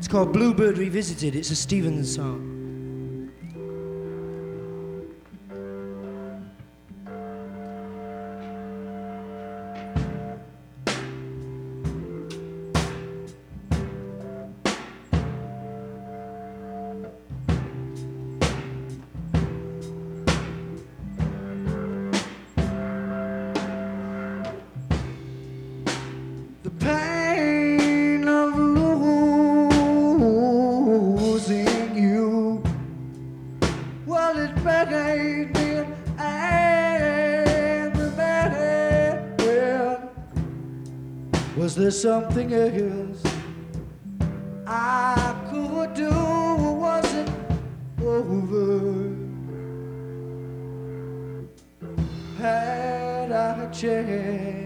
It's called Bluebird Revisited. It's a Stevens song. The pain of losing you, well, it made me an angry man. Was there something else I could do, or was it over? Had I a chance?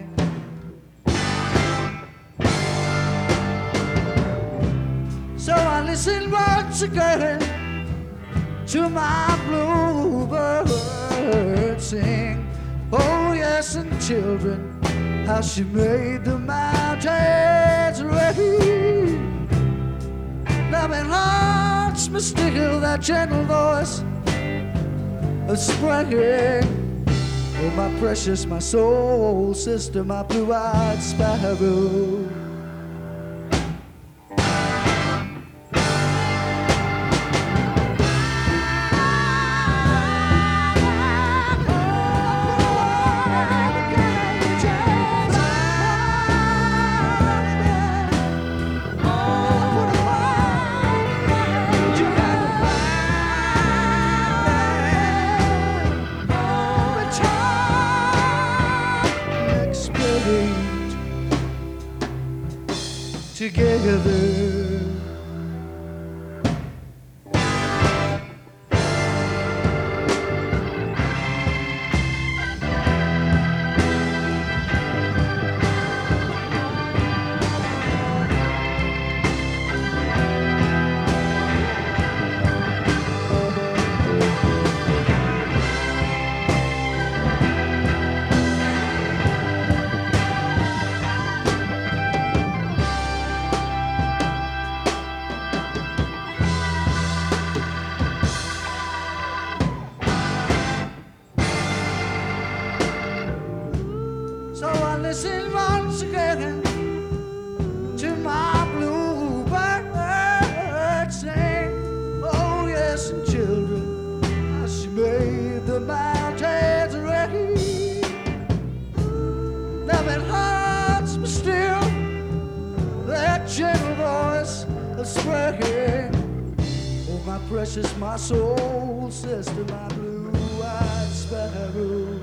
So I listen once again to my bluebird sing. Oh yes, and children, how she made the mountains rain. Loving hearts must still that gentle voice of spring. Oh my precious, my soul sister, my blue-eyed sparrow. Together. So I listen once again to my bluebird sing. Oh yes, and children, how she made the mountains rain. Loving hearts, but still that gentle voice of spring. Oh my precious, my soul sister, my blue-eyed sparrow.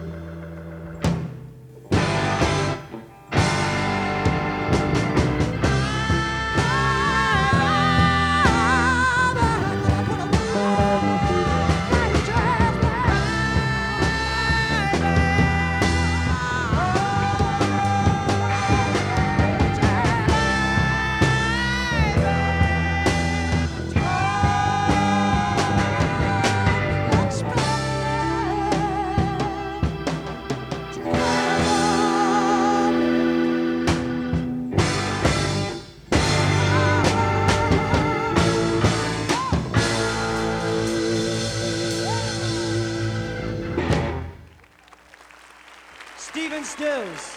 Stephen Stills.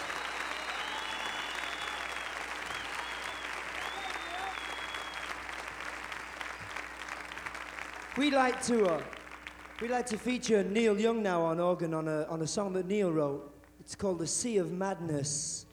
We'd like to feature Neil Young now on organ on a song that Neil wrote. It's called The Sea of Madness.